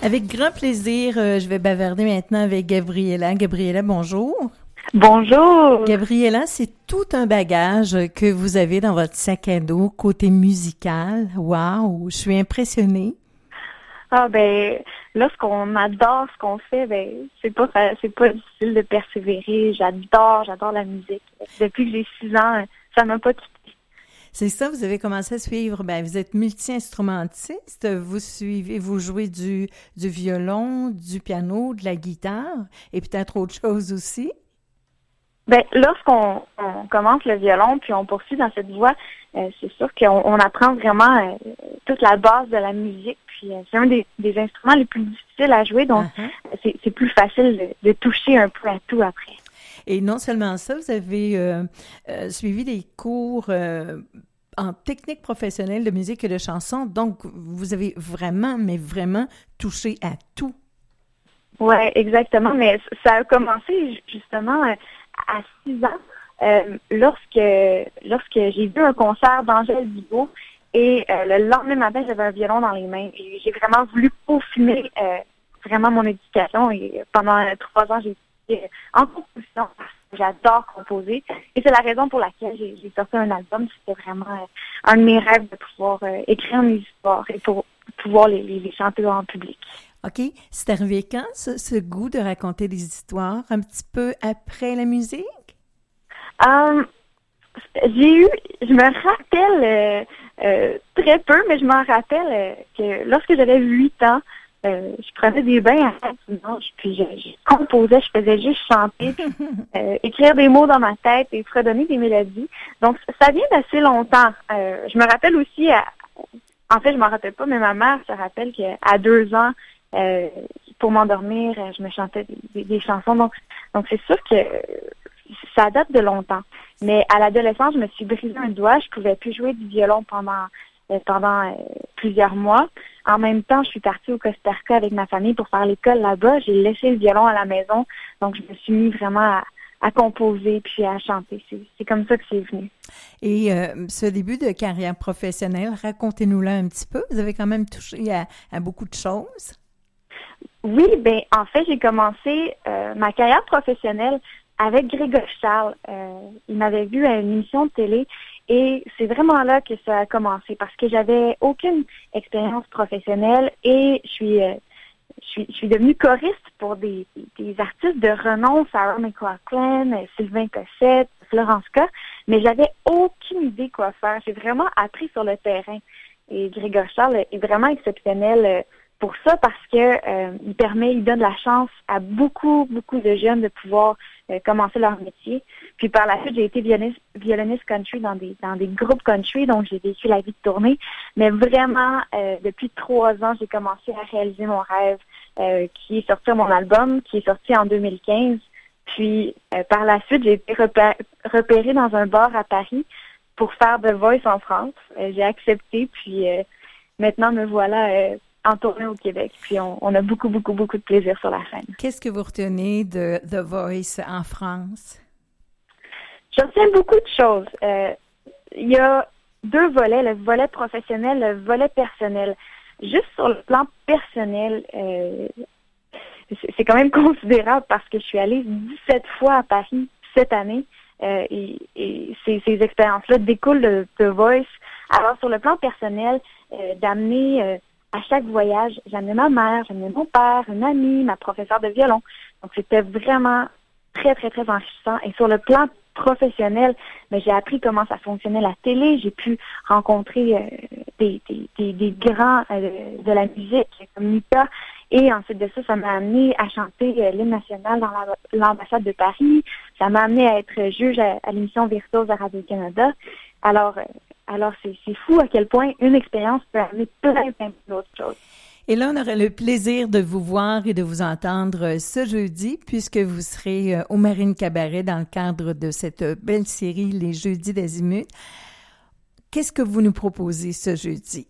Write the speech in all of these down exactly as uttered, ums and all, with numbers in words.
Avec grand plaisir, euh, je vais bavarder maintenant avec Gabriella. Gabriella, bonjour. Bonjour. Gabriella, c'est tout un bagage que vous avez dans votre sac à dos côté musical. Wow, je suis impressionnée. Ah ben, lorsqu'on adore ce qu'on fait, ben c'est pas c'est pas difficile de persévérer. J'adore, j'adore la musique. Depuis que j'ai six ans, ça m'a pas quitté. C'est ça, vous avez commencé à suivre, ben vous êtes multi-instrumentiste, vous suivez, vous jouez du, du violon, du piano, de la guitare et peut-être autre chose aussi. Ben, lorsqu'on on commence le violon puis on poursuit dans cette voie, euh, c'est sûr qu'on on apprend vraiment euh, toute la base de la musique. Puis euh, c'est un des, des instruments les plus difficiles à jouer, donc uh-huh. c'est, c'est plus facile de, de toucher un peu à tout après. Et non seulement ça, vous avez euh, euh, suivi des cours euh, en technique professionnelle de musique et de chanson, donc vous avez vraiment, mais vraiment touché à tout. Oui, exactement, mais ça a commencé justement à six ans, euh, lorsque lorsque j'ai vu un concert d'Angèle Bigot et euh, le lendemain matin, j'avais un violon dans les mains. Et j'ai vraiment voulu peaufiner euh, vraiment mon éducation et pendant trois ans, j'ai été en composition parce que j'adore composer et c'est la raison pour laquelle j'ai, j'ai sorti un album. C'était vraiment euh, un de mes rêves de pouvoir euh, écrire mes histoires et pour pouvoir les, les, les chanter en public. OK. C'est arrivé quand, ce, ce goût de raconter des histoires, un petit peu après la musique? Um, j'ai eu, je me rappelle euh, euh, très peu, mais je m'en rappelle euh, que lorsque j'avais huit ans, euh, je prenais des bains à la dimanche, puis je, je composais, je faisais juste chanter, euh, écrire des mots dans ma tête et fredonner des mélodies. Donc, ça vient d'assez longtemps. Euh, je me rappelle aussi, à, en fait, je m'en rappelle pas, mais ma mère se rappelle qu'à deux ans, Euh, pour m'endormir, je me chantais des, des, des chansons. Donc, donc c'est sûr que ça date de longtemps. Mais à l'adolescence, je me suis brisé un doigt. Je pouvais plus jouer du violon pendant euh, pendant euh, plusieurs mois. En même temps, je suis partie au Costa Rica avec ma famille pour faire l'école là-bas. J'ai laissé le violon à la maison. Donc, je me suis mis vraiment à, à composer puis à chanter. C'est, c'est comme ça que c'est venu. Et euh, ce début de carrière professionnelle, racontez-nous-le un petit peu. Vous avez quand même touché à, à beaucoup de choses. Oui, ben en fait, j'ai commencé euh, ma carrière professionnelle avec Grégory Charles. Euh, il m'avait vu à une émission de télé et c'est vraiment là que ça a commencé parce que j'avais aucune expérience professionnelle et je suis euh, je suis je suis devenue choriste pour des, des artistes de renom, Sarah McLachlan, Sylvain Cossette, Florence K, mais j'avais aucune idée quoi faire. J'ai vraiment appris sur le terrain et Grégory Charles est vraiment exceptionnel. Euh, Pour ça, parce que euh, il permet, il donne la chance à beaucoup, beaucoup de jeunes de pouvoir euh, commencer leur métier. Puis par la suite, j'ai été violoniste, violoniste country dans des dans des groupes country, donc j'ai vécu la vie de tournée. Mais vraiment, euh, depuis trois ans, j'ai commencé à réaliser mon rêve, euh, qui est sorti à mon album, qui est sorti en deux mille quinze. Puis euh, par la suite, j'ai été repé- repérée dans un bar à Paris pour faire The Voice en France. Euh, j'ai accepté, puis euh, maintenant me voilà. Euh, en tournée au Québec. Puis on, on a beaucoup, beaucoup, beaucoup de plaisir sur la scène. Qu'est-ce que vous retenez de The Voice en France? Je retiens beaucoup de choses. Euh, il y a deux volets, le volet professionnel, le volet personnel. Juste sur le plan personnel, euh, c'est, c'est quand même considérable parce que je suis allée dix-sept fois à Paris cette année euh, et, et ces, ces expériences-là découlent de The Voice. Alors, sur le plan personnel, euh, d'amener... Euh, à chaque voyage, j'amenais ma mère, j'amenais mon père, une amie, ma professeure de violon. Donc, c'était vraiment très, très, très enrichissant. Et sur le plan professionnel, ben, j'ai appris comment ça fonctionnait la télé. J'ai pu rencontrer euh, des, des, des, des grands euh, de la musique, comme Mika. Et ensuite de ça, ça m'a amené à chanter euh, l'hymne national dans la, l'ambassade de Paris. Ça m'a amené à être juge à, à l'émission Virtuose à Radio-Canada. Alors, euh, Alors, c'est, c'est fou à quel point une expérience peut amener plein, plein d'autres choses. Et là, on aurait le plaisir de vous voir et de vous entendre ce jeudi, puisque vous serez au Marine Cabaret dans le cadre de cette belle série Les Jeudis d'Azimut. Qu'est-ce que vous nous proposez ce jeudi?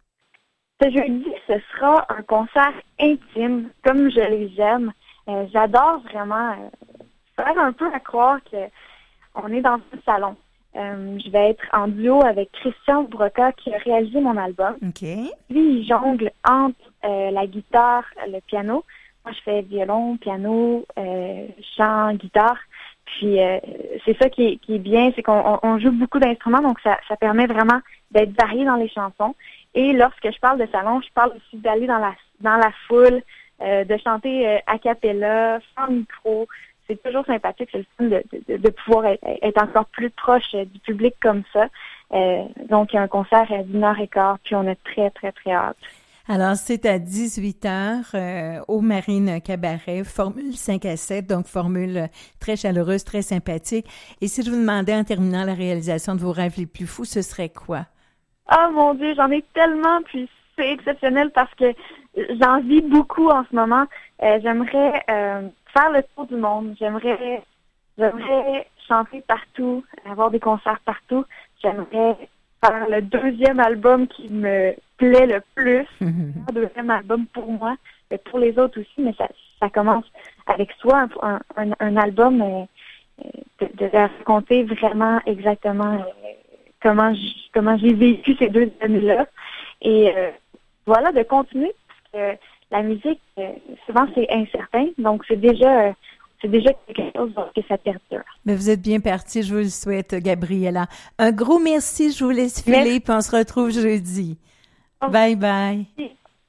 Ce jeudi, ce sera un concert intime, comme je les aime. Euh, j'adore vraiment euh, faire un peu à croire qu'on est dans un salon. Euh, je vais être en duo avec Christian Broca qui a réalisé mon album. OK. Lui, il jongle entre euh, la guitare, le piano. Moi, je fais violon, piano, euh, chant, guitare. Puis euh, c'est ça qui est, qui est bien, c'est qu'on on, on joue beaucoup d'instruments, donc ça, ça permet vraiment d'être varié dans les chansons. Et lorsque je parle de salon, je parle aussi d'aller dans la dans la foule, euh, de chanter euh, a cappella, sans micro. C'est toujours sympathique, c'est le fun de, de, de pouvoir être, être encore plus proche euh, du public comme ça. Euh, donc, il y a un concert à d'une heure et quart, puis on a très, très, très hâte. Alors, c'est à dix-huit heures euh, au Marine Cabaret, formule cinq à sept, donc formule très chaleureuse, très sympathique. Et si je vous demandais en terminant la réalisation de vos rêves les plus fous, ce serait quoi? Oh mon Dieu, j'en ai tellement, puis c'est exceptionnel parce que j'en vis beaucoup en ce moment. Euh, j'aimerais euh, faire le tour du monde. J'aimerais, j'aimerais chanter partout, avoir des concerts partout. J'aimerais faire le deuxième album qui me plaît le plus. Le deuxième album pour moi, mais pour les autres aussi, mais ça, ça commence avec soi, un, un, un album euh, de, de raconter vraiment exactement euh, comment j', comment j'ai vécu ces deux années-là. Et euh, voilà, de continuer, parce que la musique, euh, souvent, c'est incertain. Donc, c'est déjà, euh, c'est déjà quelque chose que ça perdure. Mais vous êtes bien parti, je vous le souhaite, Gabriela. Un gros merci, je vous laisse filer, Merci. puis on se retrouve jeudi. Bye bye.